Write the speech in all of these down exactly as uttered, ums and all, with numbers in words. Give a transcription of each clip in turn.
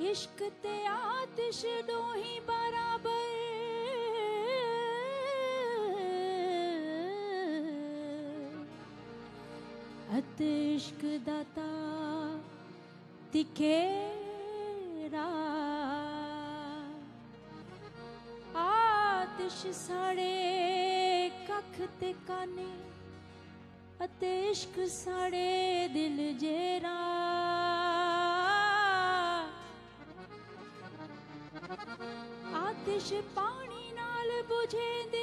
इश्क ते आतिश दोही बराबर अते इश्क दाता तिखेरा आतिश साड़े कख ते काने अते इश्क साड़े दिल जेरा आतिश पानी नाल बुझेंदी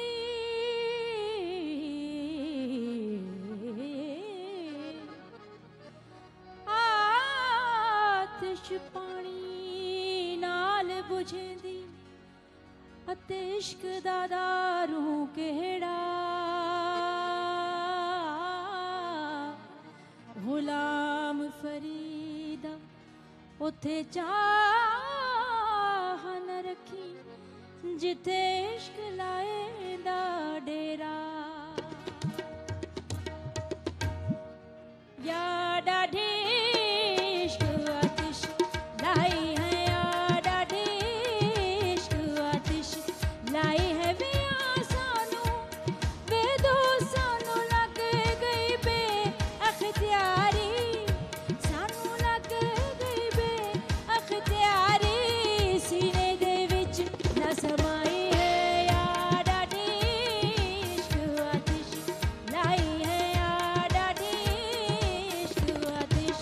आतिश पानी नाल बुझेंदी अते इश्क दा दारू केड़ा गुलाम फरीदा उथे चाह न रखी जिथे इश्क लाए दा डेरा या डाढी इश्क आतिश लाई है या डाढी इश्क आतिश लाई है वे सानू वे दो सानू लग गई बे अख्तियारी सानू लग गई बे अख्तियारी सीने दे विच न समाई है या डाढी इश्क आतिश लाई है या डाढी इश्क आतिश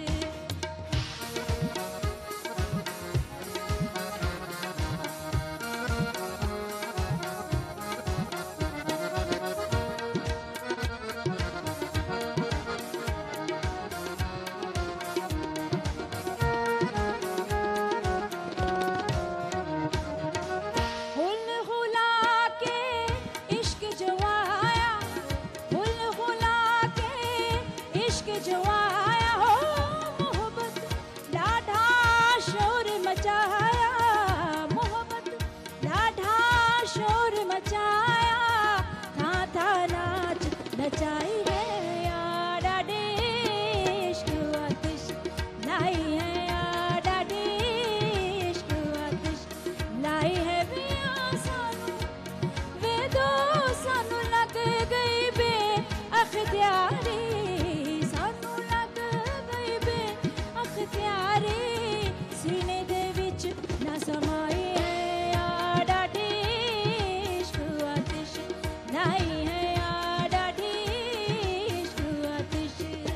हुल हुला के इश्क जो आया हुल हुला के इश्क जो आया हो मोहब्बत लाढ़ा शोर मचाया मोहब्बत लाढ़ा शोर मचाया था था नाच नचाई है या डाढी इश्क आतिश लाई है या डाढी इश्क आतिश लाई है वे सानू वे दो सानू लग गई बे अख्तियारी सानू लग गई बे अख्तियारी सीने दे विच न समाई है या डाढी इश्क आतिश लाई है या डाढी इश्क आतिश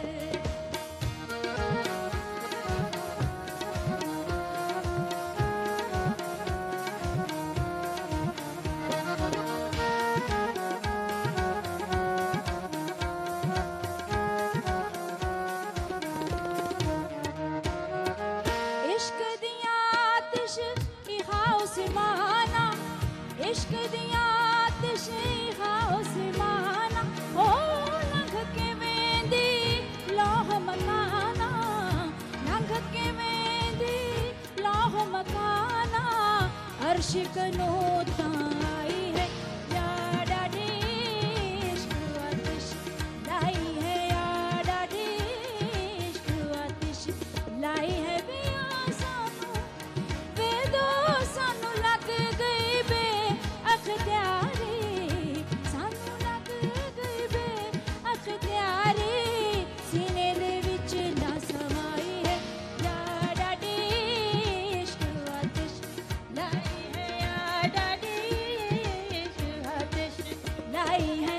इश्क दिया आतिश इहाओ सिमाना इश्क दिया आतिश इहाओ सिमाना ओ लंघ के वेंदी लोह मकाना लंघ के वेंदी लोह मकाना अर्श कनो ताई है या डाढी इश्क आतिश लाई है या डाढी इश्क आतिश लाई है वे सानू वे दो सानू लग गई बे अख्तियारी सानू लग गई बे अख्तियारी सीने दे विच न समाई है या डाढी इश्क आतिश लाई है या डाढी इश्क आतिश लाई है